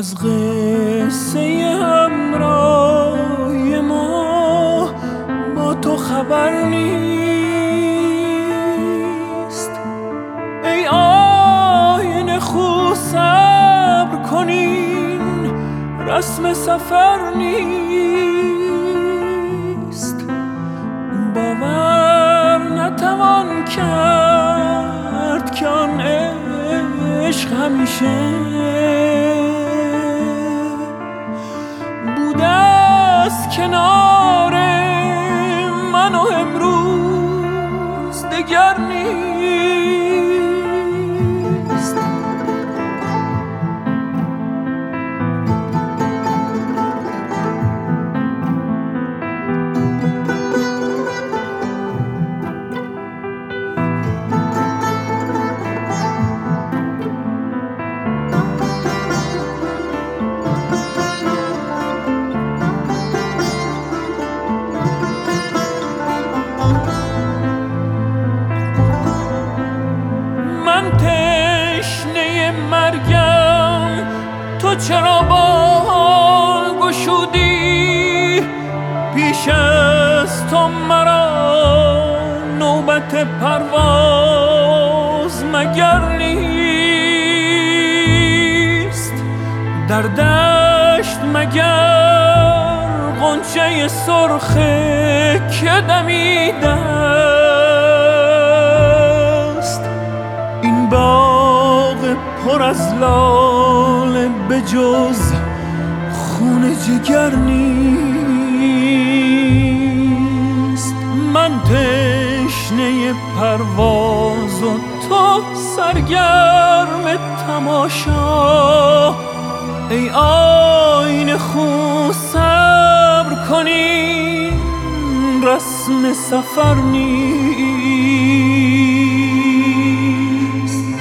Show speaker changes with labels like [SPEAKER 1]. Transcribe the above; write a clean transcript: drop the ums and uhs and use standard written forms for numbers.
[SPEAKER 1] از قصه همراه ما با تو خبر نیست. ای آینه خو صبر کنین، رسم سفر نیست. باور نتوان کرد که آن عشق همیشه بوده است کنار من و امروز دگر نیست. من تشنه مرگم، تو چرا بال گشودی؟ پیش از تو مرا نوبت پرواز مگر نیست؟ در دشت مگر غنچه سرخ که دمیده است؟ این باغ پر از لاله به جز خون جگر نیست. من تشنه پرواز و تو سرگرم تماشا. ای آینه خو صبر کنین، رسم سفر نیست.